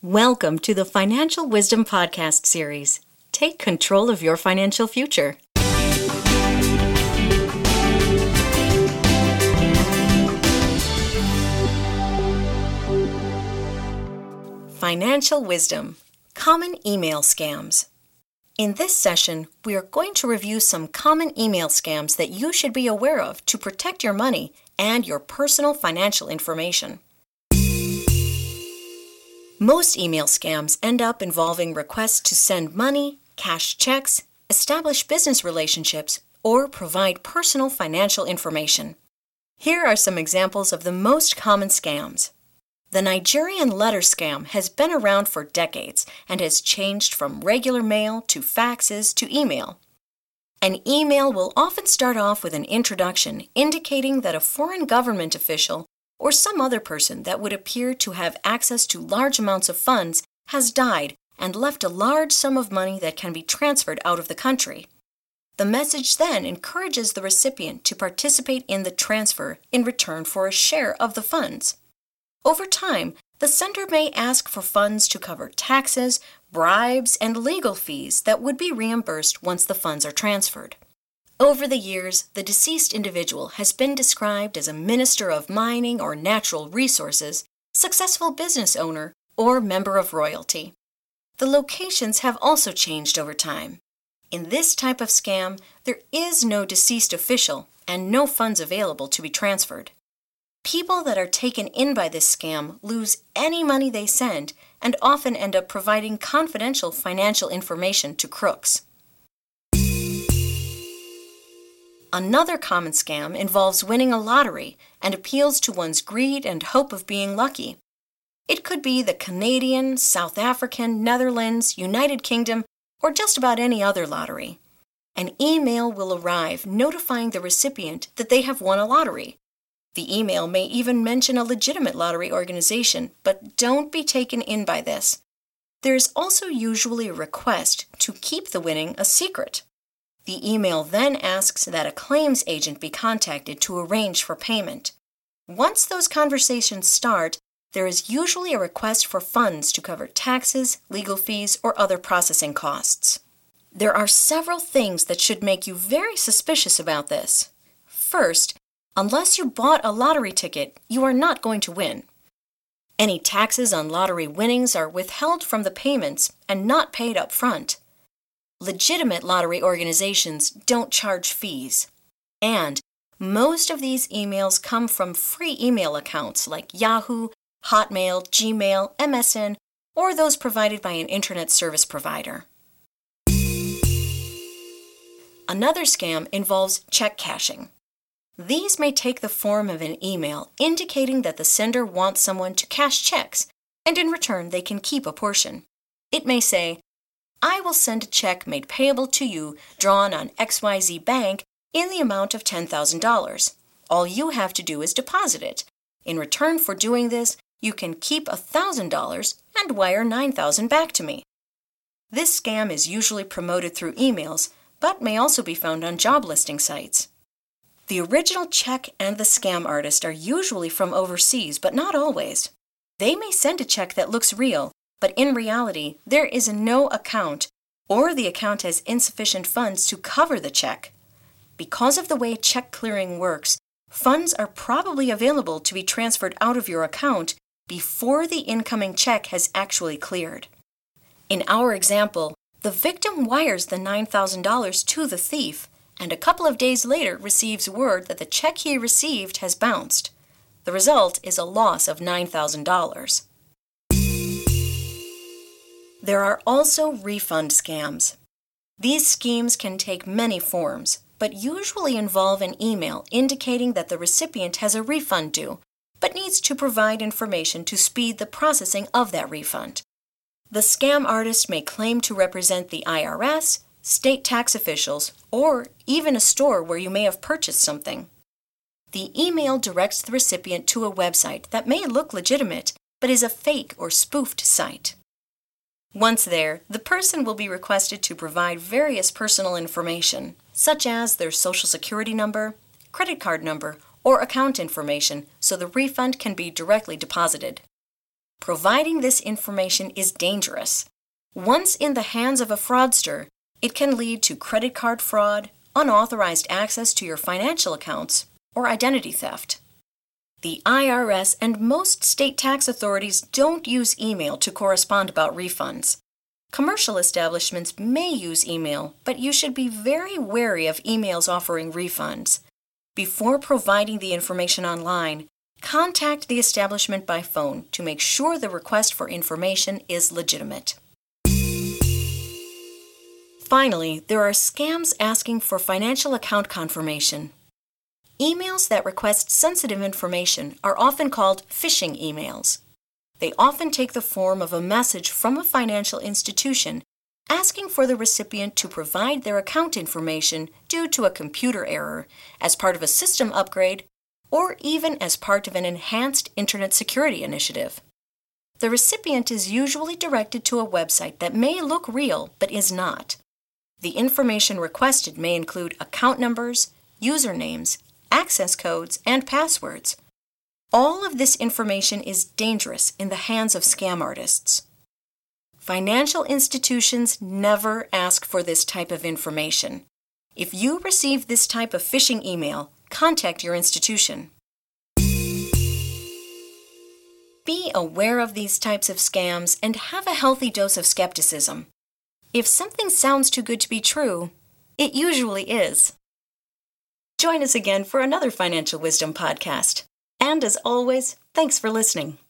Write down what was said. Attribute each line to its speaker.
Speaker 1: Welcome to the Financial Wisdom Podcast series. Take control of your financial future. Financial Wisdom: Common Email Scams. In this session, we are going to review some common email scams that you should be aware of to protect your money and your personal financial information. Most email scams end up involving requests to send money, cash checks, establish business relationships, or provide personal financial information. Here are some examples of the most common scams. The Nigerian letter scam has been around for decades and has changed from regular mail to faxes to email. An email will often start off with an introduction indicating that a foreign government official or some other person that would appear to have access to large amounts of funds has died and left a large sum of money that can be transferred out of the country. The message then encourages the recipient to participate in the transfer in return for a share of the funds. Over time, the sender may ask for funds to cover taxes, bribes, and legal fees that would be reimbursed once the funds are transferred. Over the years, the deceased individual has been described as a minister of mining or natural resources, successful business owner, or member of royalty. The locations have also changed over time. In this type of scam, there is no deceased official and no funds available to be transferred. People that are taken in by this scam lose any money they send and often end up providing confidential financial information to crooks. Another common scam involves winning a lottery and appeals to one's greed and hope of being lucky. It could be the Canadian, South African, Netherlands, United Kingdom, or just about any other lottery. An email will arrive notifying the recipient that they have won a lottery. The email may even mention a legitimate lottery organization, but don't be taken in by this. There is also usually a request to keep the winning a secret. The email then asks that a claims agent be contacted to arrange for payment. Once those conversations start, there is usually a request for funds to cover taxes, legal fees, or other processing costs. There are several things that should make you very suspicious about this. First, unless you bought a lottery ticket, you are not going to win. Any taxes on lottery winnings are withheld from the payments and not paid up front. Legitimate lottery organizations don't charge fees. And most of these emails come from free email accounts like Yahoo, Hotmail, Gmail, MSN, or those provided by an internet service provider. Another scam involves check cashing. These may take the form of an email indicating that the sender wants someone to cash checks, and in return they can keep a portion. It may say, "I will send a check made payable to you drawn on XYZ Bank in the amount of $10,000. All you have to do is deposit it. In return for doing this, you can keep $1,000 and wire $9,000 back to me." This scam is usually promoted through emails, but may also be found on job listing sites. The original check and the scam artist are usually from overseas, but not always. They may send a check that looks real, but in reality, there is no account, or the account has insufficient funds to cover the check. Because of the way check clearing works, funds are probably available to be transferred out of your account before the incoming check has actually cleared. In our example, the victim wires the $9,000 to the thief, and a couple of days later receives word that the check he received has bounced. The result is a loss of $9,000. There are also refund scams. These schemes can take many forms, but usually involve an email indicating that the recipient has a refund due, but needs to provide information to speed the processing of that refund. The scam artist may claim to represent the IRS, state tax officials, or even a store where you may have purchased something. The email directs the recipient to a website that may look legitimate, but is a fake or spoofed site. Once there, the person will be requested to provide various personal information, such as their social security number, credit card number, or account information, so the refund can be directly deposited. Providing this information is dangerous. Once in the hands of a fraudster, it can lead to credit card fraud, unauthorized access to your financial accounts, or identity theft. The IRS and most state tax authorities don't use email to correspond about refunds. Commercial establishments may use email, but you should be very wary of emails offering refunds. Before providing the information online, contact the establishment by phone to make sure the request for information is legitimate. Finally, there are scams asking for financial account confirmation. Emails that request sensitive information are often called phishing emails. They often take the form of a message from a financial institution asking for the recipient to provide their account information due to a computer error, as part of a system upgrade, or even as part of an enhanced internet security initiative. The recipient is usually directed to a website that may look real but is not. The information requested may include account numbers, usernames, access codes, and passwords. All of this information is dangerous in the hands of scam artists. Financial institutions never ask for this type of information. If you receive this type of phishing email, contact your institution. Be aware of these types of scams and have a healthy dose of skepticism. If something sounds too good to be true, it usually is. Join us again for another Financial Wisdom podcast. And as always, thanks for listening.